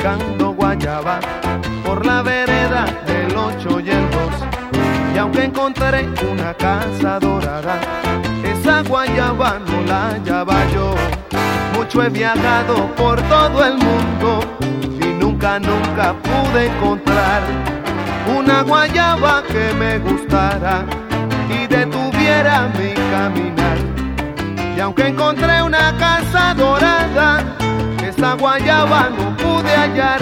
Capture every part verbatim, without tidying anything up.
buscando guayaba por la vereda del ocho y el dos. Y aunque encontré una casa dorada, esa guayaba no la hallaba yo. Mucho he viajado por todo el mundo y nunca, nunca pude encontrar una guayaba que me gustara y detuviera mi caminar. Y aunque encontré una casa dorada, esa guayaba no pude hallar.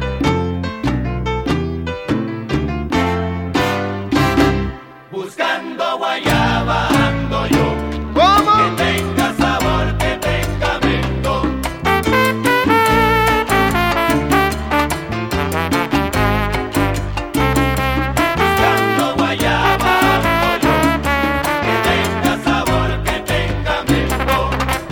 Buscando guayaba ando yo. ¿Cómo? Que tenga sabor, que tenga mento. Buscando guayaba ando yo. Que tenga sabor, que tenga mento.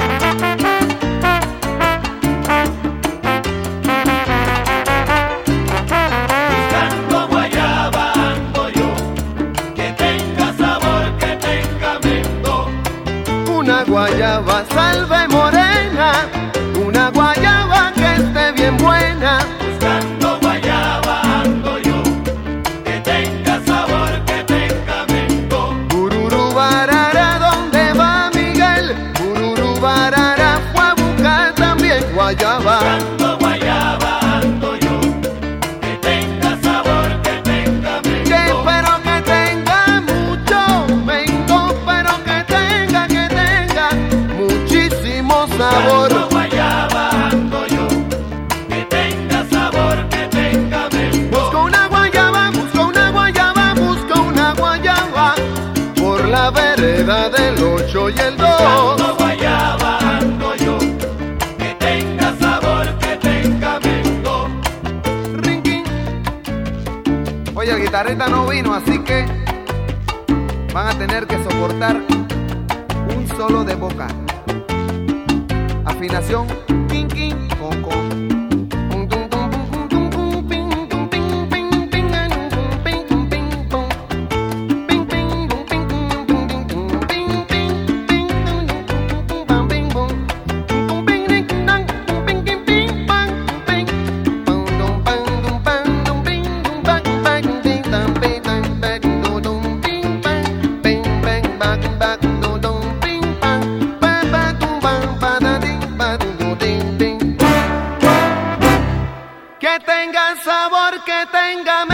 Buscando guayaba ando yo. Que tenga sabor, que tenga mento. Una guayaba salve morena, una guayaba que esté bien buena. Buscando guayaba ando yo. Que tenga sabor, que tenga mento. Bururu barara, ¿dónde va Miguel? Bururu barara fue a buscar también guayaba. Buscando guayaba ando yo. Que tenga sabor, que tenga mento. Que espero que tenga mucho mento, pero que tenga, que tenga muchísimo sabor. Buscando guayaba ando yo. Que tenga sabor, que tenga mento. Busco una guayaba, busco una guayaba, busco una guayaba por la vereda del ocho y el dos. Buscando guayaba ando yo. Que tenga sabor, que tenga mento. Rinquín. Oye, el guitarrista no vino, así que van a tener que soportar un solo de boca. Afinación, quin, quin, con, con. Que tenga sabor, que tenga